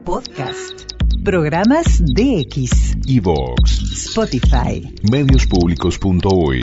Podcast. Programas DX, iVoox, Spotify, Mediospublicos.uy.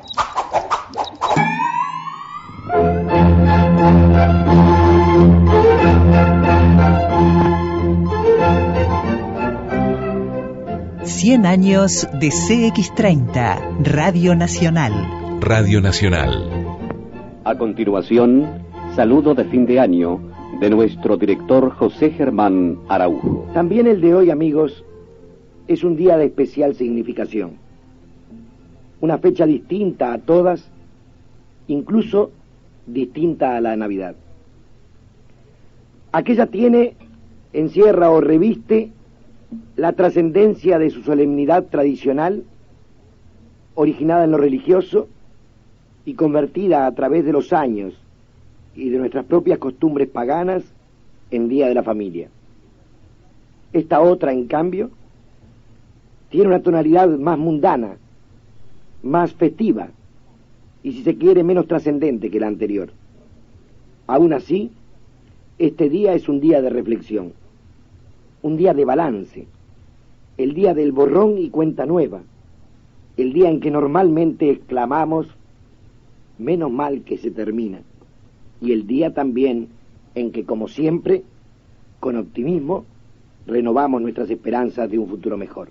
Cien años de CX30, Radio Nacional. Radio Nacional. A continuación, saludo de fin de año de nuestro director José Germán Araujo. También el de hoy, amigos, es un día de especial significación. Una fecha distinta a todas, incluso distinta a la Navidad. Aquella encierra o reviste la trascendencia de su solemnidad tradicional, originada en lo religioso y convertida a través de los años y de nuestras propias costumbres paganas en Día de la Familia. Esta otra, en cambio, tiene una tonalidad más mundana, más festiva y, si se quiere, menos trascendente que la anterior. Aún así, este día es un día de reflexión, un día de balance, el día del borrón y cuenta nueva, el día en que normalmente exclamamos, menos mal que se termina, y el día también en que, como siempre, con optimismo, renovamos nuestras esperanzas de un futuro mejor.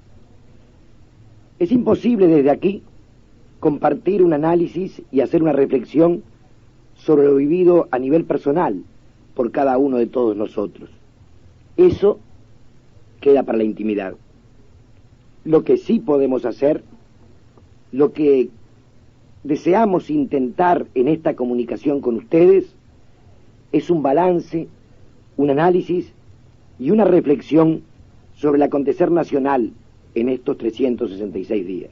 Es imposible desde aquí compartir un análisis y hacer una reflexión sobre lo vivido a nivel personal por cada uno de todos nosotros. Eso queda para la intimidad. Lo que sí podemos hacer, lo que deseamos intentar en esta comunicación con ustedes, es un balance, un análisis y una reflexión sobre el acontecer nacional en estos 366 días.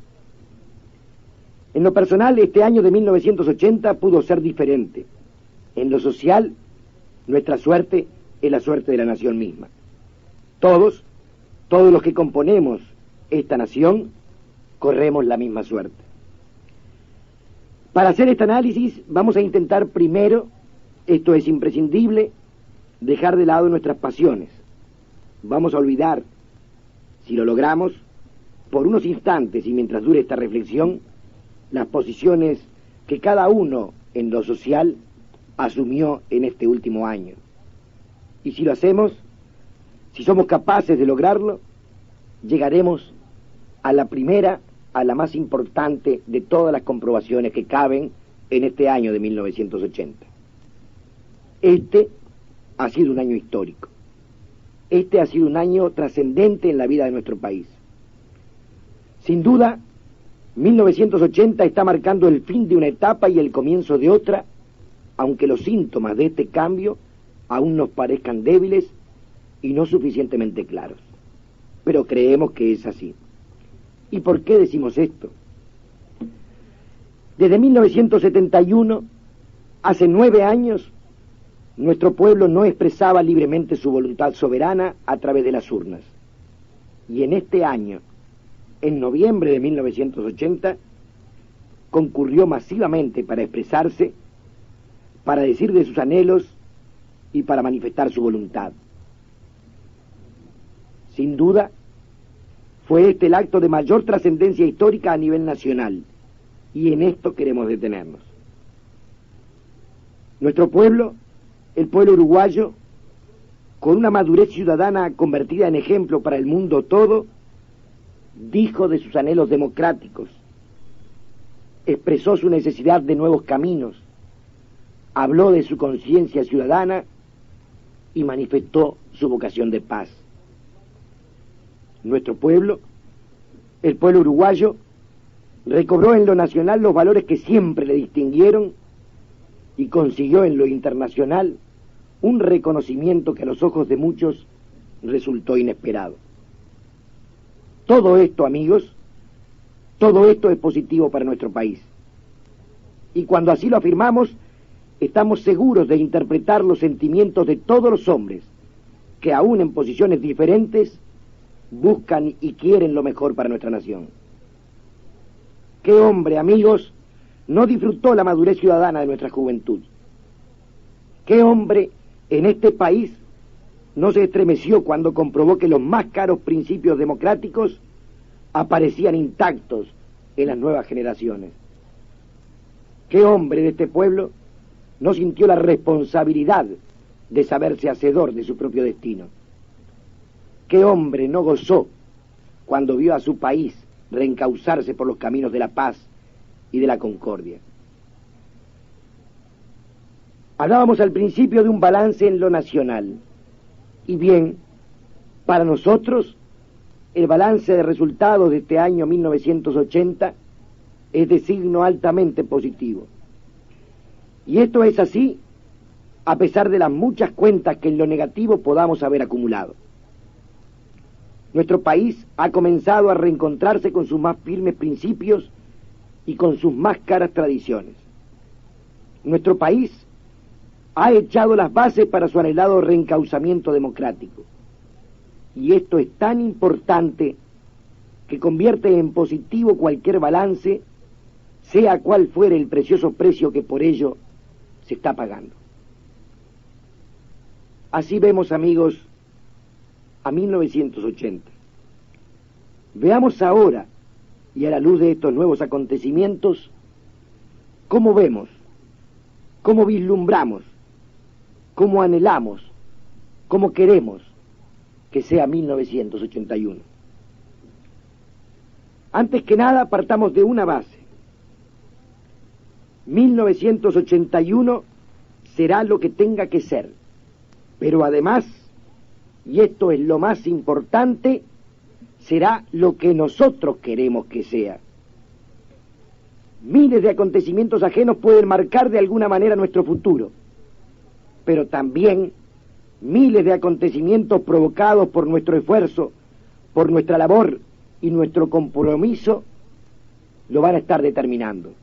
En lo personal, este año de 1980 pudo ser diferente. En lo social, nuestra suerte es la suerte de la nación misma. Todos los que componemos esta nación, corremos la misma suerte. Para hacer este análisis, vamos a intentar primero, esto es imprescindible, dejar de lado nuestras pasiones. Vamos a olvidar, si lo logramos, por unos instantes y mientras dure esta reflexión, las posiciones que cada uno en lo social asumió en este último año. Y si lo hacemos, si somos capaces de lograrlo, llegaremos a la primera, a la más importante de todas las comprobaciones que caben en este año de 1980. Este ha sido un año histórico. Este ha sido un año trascendente en la vida de nuestro país. Sin duda, 1980 está marcando el fin de una etapa y el comienzo de otra, aunque los síntomas de este cambio aún nos parezcan débiles y no suficientemente claros. Pero creemos que es así. ¿Y por qué decimos esto? Desde 1971, hace 9 años, nuestro pueblo no expresaba libremente su voluntad soberana a través de las urnas. Y en este año, en noviembre de 1980, concurrió masivamente para expresarse, para decir de sus anhelos y para manifestar su voluntad. Sin duda, fue este el acto de mayor trascendencia histórica a nivel nacional, y en esto queremos detenernos. Nuestro pueblo, el pueblo uruguayo, con una madurez ciudadana convertida en ejemplo para el mundo todo, dijo de sus anhelos democráticos, expresó su necesidad de nuevos caminos, habló de su conciencia ciudadana y manifestó su vocación de paz. Nuestro pueblo, el pueblo uruguayo, recobró en lo nacional los valores que siempre le distinguieron y consiguió en lo internacional un reconocimiento que a los ojos de muchos resultó inesperado. Todo esto, amigos, todo esto es positivo para nuestro país. Y cuando así lo afirmamos, estamos seguros de interpretar los sentimientos de todos los hombres que, aún en posiciones diferentes, buscan y quieren lo mejor para nuestra nación. ¿Qué hombre, amigos, no disfrutó la madurez ciudadana de nuestra juventud? ¿Qué hombre en este país no se estremeció cuando comprobó que los más caros principios democráticos aparecían intactos en las nuevas generaciones. ¿Qué hombre de este pueblo no sintió la responsabilidad de saberse hacedor de su propio destino? ¿Qué hombre no gozó cuando vio a su país reencauzarse por los caminos de la paz y de la concordia? Hablábamos al principio de un balance en lo nacional. Y bien, para nosotros, el balance de resultados de este año 1980 es de signo altamente positivo. Y esto es así a pesar de las muchas cuentas que en lo negativo podamos haber acumulado. Nuestro país ha comenzado a reencontrarse con sus más firmes principios y con sus más caras tradiciones. Nuestro país ha echado las bases para su anhelado reencauzamiento democrático. Y esto es tan importante que convierte en positivo cualquier balance, sea cual fuere el precioso precio que por ello se está pagando. Así vemos, amigos, a 1980. Veamos ahora, y a la luz de estos nuevos acontecimientos, cómo vemos, cómo vislumbramos, cómo anhelamos, cómo queremos que sea 1981. Antes que nada, partamos de una base. 1981 será lo que tenga que ser, pero además, y esto es lo más importante, será lo que nosotros queremos que sea. Miles de acontecimientos ajenos pueden marcar de alguna manera nuestro futuro, pero también miles de acontecimientos provocados por nuestro esfuerzo, por nuestra labor y nuestro compromiso, lo van a estar determinando.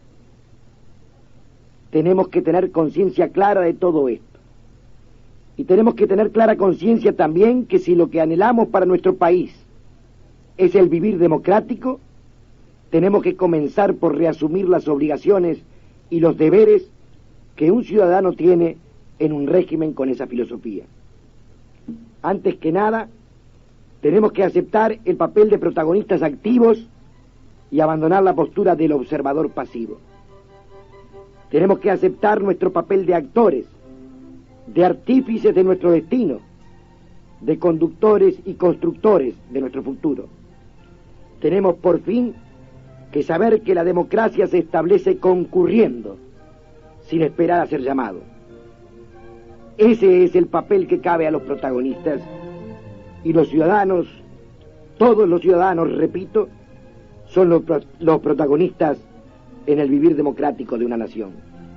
Tenemos que tener conciencia clara de todo esto. Y tenemos que tener clara conciencia también que si lo que anhelamos para nuestro país es el vivir democrático, tenemos que comenzar por reasumir las obligaciones y los deberes que un ciudadano tiene en un régimen con esa filosofía. Antes que nada, tenemos que aceptar el papel de protagonistas activos y abandonar la postura del observador pasivo. Tenemos que aceptar nuestro papel de actores, de artífices de nuestro destino, de conductores y constructores de nuestro futuro. Tenemos por fin que saber que la democracia se establece concurriendo, sin esperar a ser llamado. Ese es el papel que cabe a los protagonistas, y los ciudadanos, todos los ciudadanos, repito, son los protagonistas en el vivir democrático de una nación.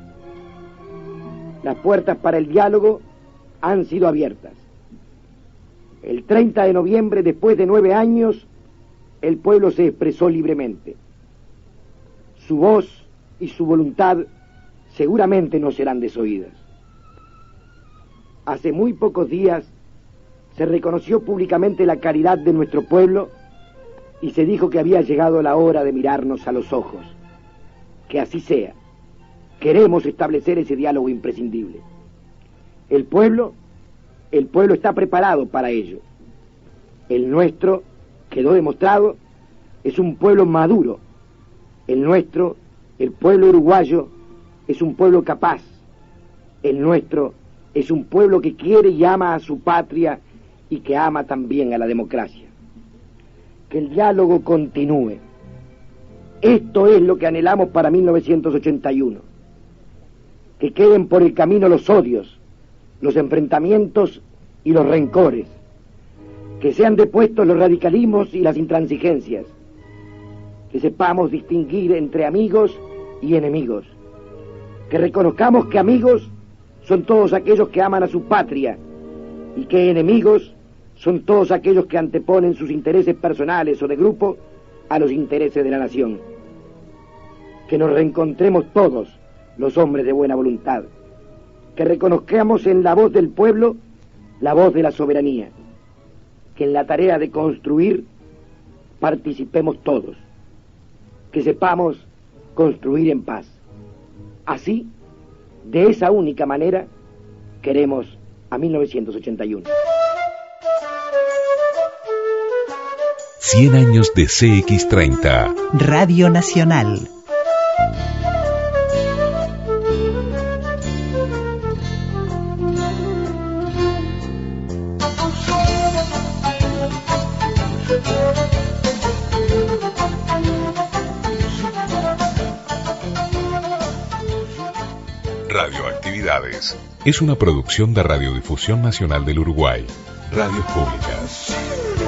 Las puertas para el diálogo han sido abiertas. El 30 de noviembre, después de 9 años, el pueblo se expresó libremente. Su voz y su voluntad seguramente no serán desoídas. Hace muy pocos días se reconoció públicamente la caridad de nuestro pueblo y se dijo que había llegado la hora de mirarnos a los ojos. Que así sea. Queremos establecer ese diálogo imprescindible. El pueblo está preparado para ello. El nuestro, quedó demostrado, es un pueblo maduro. El nuestro, el pueblo uruguayo, es un pueblo capaz. El nuestro es un pueblo que quiere y ama a su patria y que ama también a la democracia. Que el diálogo continúe. Esto es lo que anhelamos para 1981. Que queden por el camino los odios, los enfrentamientos y los rencores. Que sean depuestos los radicalismos y las intransigencias. Que sepamos distinguir entre amigos y enemigos. Que reconozcamos que amigos son todos aquellos que aman a su patria y que enemigos son todos aquellos que anteponen sus intereses personales o de grupo a los intereses de la nación. Que nos reencontremos todos los hombres de buena voluntad, que reconozcamos en la voz del pueblo la voz de la soberanía, que en la tarea de construir participemos todos, que sepamos construir en paz. Así, de esa única manera, queremos a 1981. 100 años de CX30. Radio Nacional. Radioactividades es una producción de Radiodifusión Nacional del Uruguay. Radios Públicas.